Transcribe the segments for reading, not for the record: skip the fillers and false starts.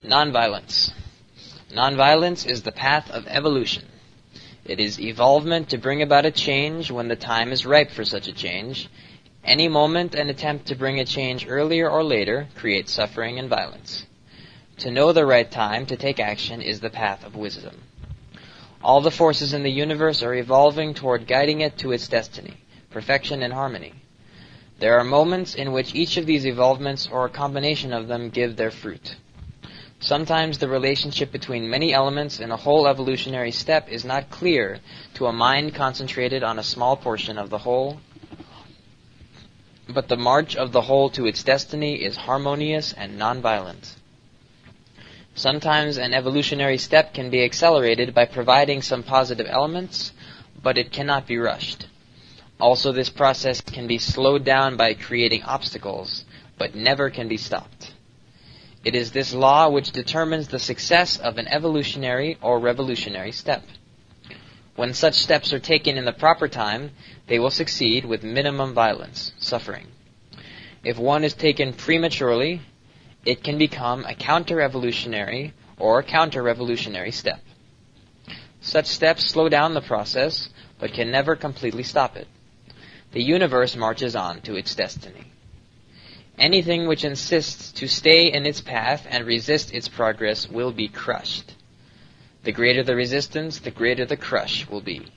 Nonviolence. Nonviolence is the path of evolution. It is evolvement to bring about a change when the time is ripe for such a change. Any moment an attempt to bring a change earlier or later creates suffering and violence. To know the right time to take action is the path of wisdom. All the forces in the universe are evolving toward guiding it to its destiny, perfection and harmony. There are moments in which each of these evolvements or a combination of them give their fruit. Sometimes the relationship between many elements in a whole evolutionary step is not clear to a mind concentrated on a small portion of the whole, but the march of the whole to its destiny is harmonious and nonviolent. Sometimes an evolutionary step can be accelerated by providing some positive elements, but it cannot be rushed. Also, this process can be slowed down by creating obstacles, but never can be stopped. It is this law which determines the success of an evolutionary or revolutionary step. When such steps are taken in the proper time, they will succeed with minimum violence, suffering. If one is taken prematurely, it can become a counter-evolutionary or counter-revolutionary step. Such steps slow down the process, but can never completely stop it. The universe marches on to its destiny. Anything which insists to stay in its path and resist its progress will be crushed. The greater the resistance, the greater the crush will be.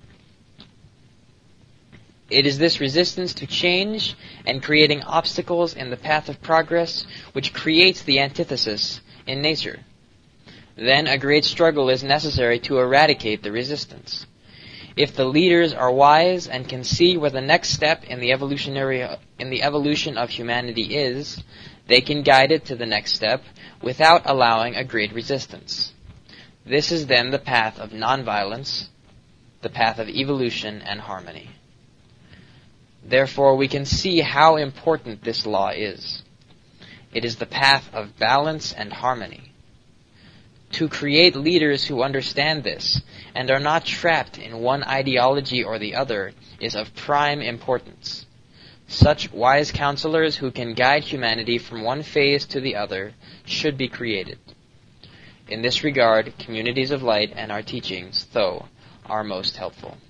It is this resistance to change and creating obstacles in the path of progress which creates the antithesis in nature. Then a great struggle is necessary to eradicate the resistance. If the leaders are wise and can see where the next step in the evolution of humanity is, they can guide it to the next step without allowing a great resistance. This is then the path of nonviolence, the path of evolution and harmony. Therefore, we can see how important this law is. It is the path of balance and harmony. To create leaders who understand this and are not trapped in one ideology or the other is of prime importance. Such wise counselors who can guide humanity from one phase to the other should be created. In this regard, communities of light and our teachings, though, are most helpful.